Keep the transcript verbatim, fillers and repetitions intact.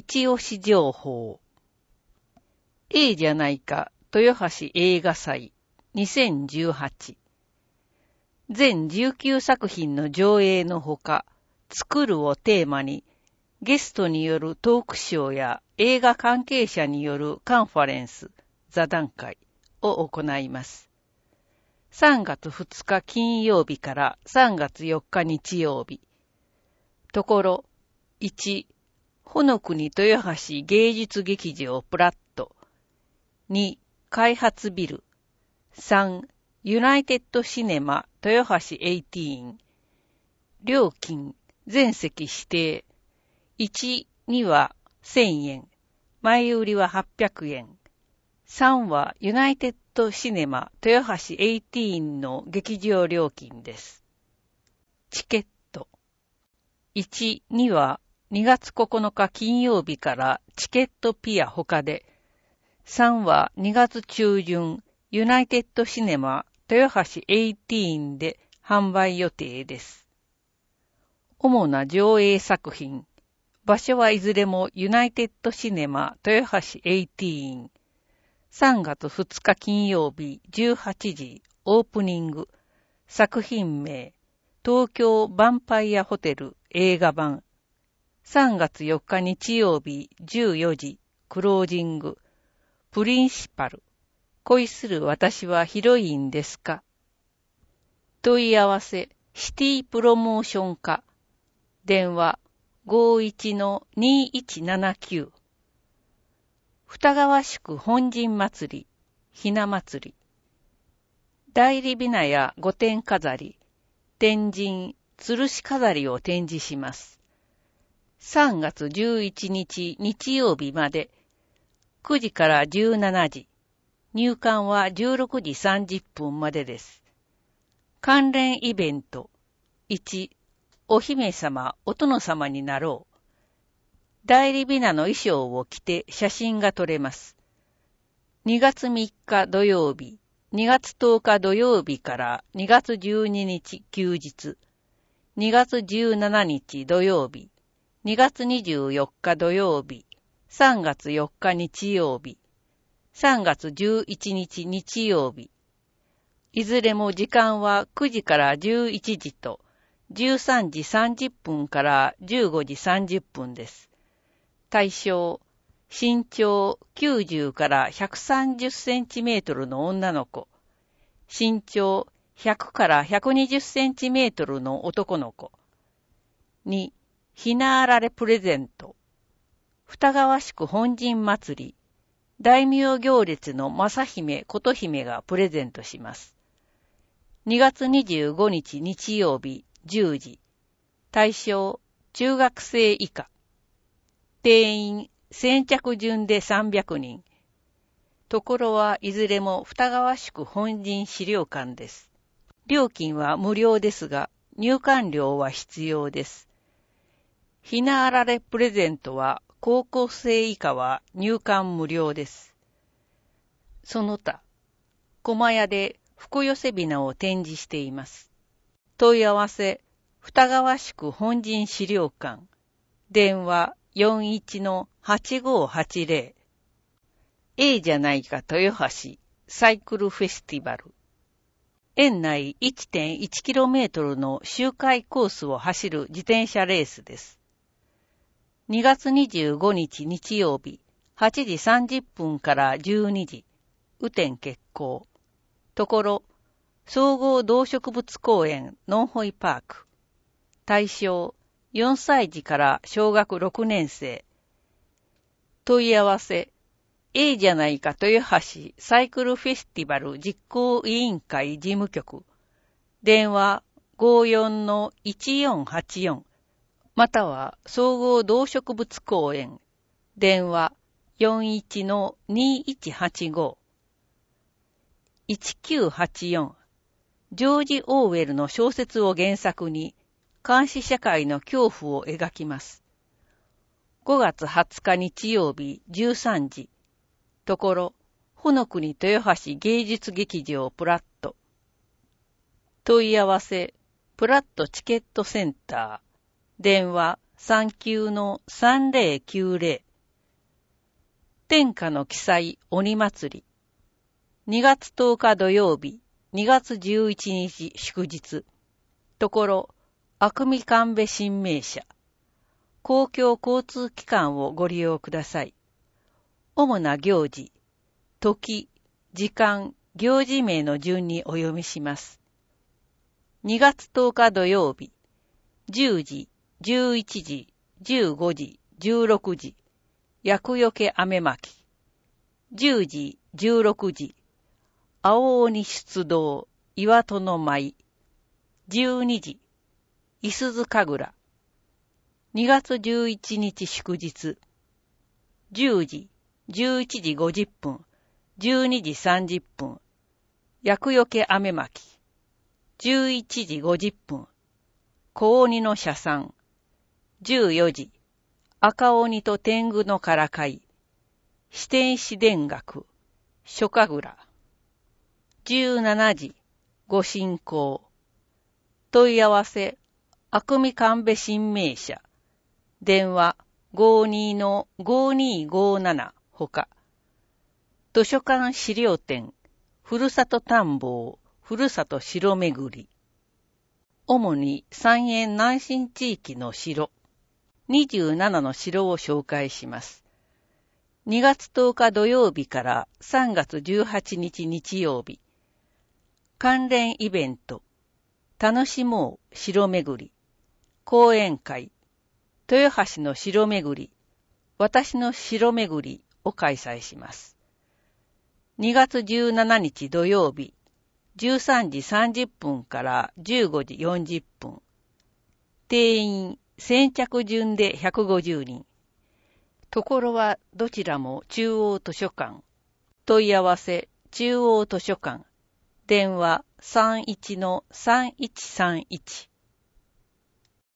一押し情報。ええじゃないか、豊橋映画祭にせんじゅうはち。全じゅうきゅうさく品の上映のほか、作るをテーマに、ゲストによるトークショーや映画関係者によるカンファレンス、座談会を行います。さんがつふつか金曜日からさんがつよっか日曜日。ところ、いち、ほのくに豊橋芸術劇場プラット。に、開発ビル。さん、ユナイテッドシネマ豊橋じゅうはち。料金、全席指定。いち、にはせんえん。前売りははっぴゃくえん。さんはユナイテッドシネマ豊橋じゅうはちの劇場料金です。チケット。いち、にはにがつここのか金曜日からチケットピア他で、さんはにがつ中旬ユナイテッドシネマ豊橋じゅうはちで販売予定です。主な上映作品。場所はいずれもユナイテッドシネマ豊橋じゅうはち。さんがつふつか金曜日じゅうはちじオープニング。作品名東京ヴァンパイアホテル映画版。さんがつよっか日曜日じゅうよじクロージング。プリンシパル。恋する私はヒロインですか？問い合わせシティプロモーション課。電話 ごいちのにいちななきゅう。二川宿本陣祭り、ひな祭り。代理ビナや御殿飾り、天神、吊るし飾りを展示します。さんがつじゅういちにち日曜日まで、くじからじゅうしちじ、入館はじゅうろくじさんじゅっぷんまでです。関連イベント。いち、お姫様、お殿様になろう。代理ビナの衣装を着て写真が撮れます。にがつみっか土曜日、にがつとおか土曜日からにがつじゅうににち休日、にがつじゅうしちにち土曜日、にがつにじゅうよっか土曜日、さんがつよっか日曜日、さんがつじゅういちにち日曜日。いずれも時間はくじからじゅういちじとじゅうさんじさんじゅっぷんからじゅうごじさんじゅっぷんです。対象、身長きゅうじゅうからひゃくさんじゅっセンチメートルの女の子、身長ひゃくからひゃくにじゅっセンチメートルの男の子。に、ひなあられプレゼント。二川宿本陣祭り。大名行列の正姫琴姫がプレゼントします。にがつにじゅうごにち日曜日じゅうじ。対象、中学生以下。定員、先着順でさんびゃくにん。ところはいずれも二川宿本陣資料館です。料金は無料ですが、入館料は必要です。ひなあられプレゼントは高校生以下は入館無料です。その他、駒屋で福寄せびなを展示しています。問い合わせ、二川宿本陣資料館。電話よんいちのはちごはちぜろ。ええじゃないか豊橋サイクルフェスティバル。園内 いってんいちキロメートルの周回コースを走る自転車レースです。にがつにじゅうごにち日曜日、はちじさんじゅっぷんからじゅうにじ、雨天決行。ところ、総合動植物公園ノンホイパーク。対象、よんさいじから小学ろくねん生。問い合わせ、ええじゃないか豊橋サイクルフェスティバル実行委員会事務局。電話ごよんのいちよんはちよん。または総合動植物公園。電話よんいちのにいちはちご。いちきゅうはちよん。ジョージ・オーウェルの小説を原作に監視社会の恐怖を描きます。ごがつはつか日曜日じゅうさんじ。ところ、ほのくに豊橋芸術劇場プラット。問い合わせ、プラットチケットセンター。電話さんきゅうのさんぜろきゅうぜろ。 天下の記載鬼祭り。にがつとおか土曜日、にがつじゅういちにち祝日。ところ、あくみ神戸新名社。公共交通機関をご利用ください。主な行事、時、時間、行事名の順にお読みします。にがつとおか土曜日、じゅうじ、じゅういちじ、じゅうごじ、じゅうろくじ、厄除け雨巻き。じゅうじ、じゅうろくじ、青鬼出動、岩戸の舞。じゅうにじ、いすず神楽。にがつじゅういちにち祝日。じゅうじ、じゅういちじごじゅっぷん、じゅうにじさんじゅっぷん、厄除け雨巻き。じゅういちじごじゅっぷん、小鬼の社参。じゅうよじ、赤鬼と天狗のからかい。四天使田楽、諸神楽。じゅうしちじ、ご神幸。問い合わせ、あくみ神戸新名社。電話 ごーにーのごーにーごーなな ほか。図書館資料展、ふるさと探訪、ふるさと城巡り。主に三遠南信地域の城。にじゅうななの城を紹介します。にがつとおか土曜日からさんがつじゅうはちにち日曜日。関連イベント。楽しもう城巡り。講演会。豊橋の城巡り。私の城巡りを開催します。にがつじゅうしちにち土曜日。じゅうさんじさんじゅっぷんからじゅうごじよんじゅっぷん。定員先着順でひゃくごじゅうにん。ところはどちらも中央図書館。問い合わせ中央図書館。電話 さんいちのさんいちさんいち。